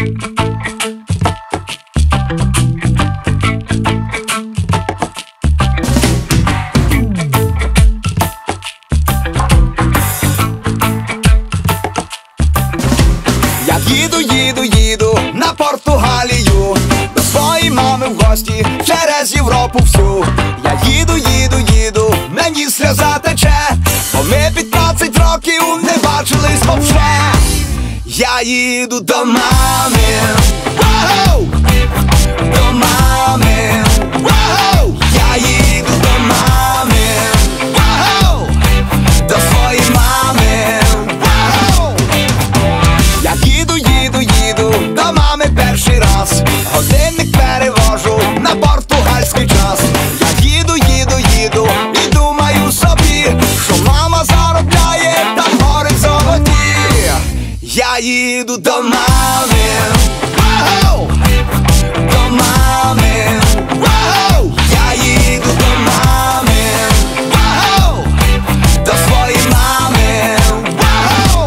Їду на Португалію до своєї мами в гості через Європу всю. Я їду, мені сльоза тече, бо ми 15 років не бачились вовше. Я їду до мами, воу! До мами, воу! Я їду до мами, воу! До своєї мами, воу! Я їду до мами перший раз, годинник перевожу на португальський час. Я їду і думаю собі, що мама заробляє там гори золоті. Я їду до мами, воу! До мами, воу! Я їду до мами, воу! До своєї мами, воу!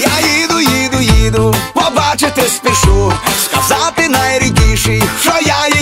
Я їду, побачити спішу, сказати найріднішій, що я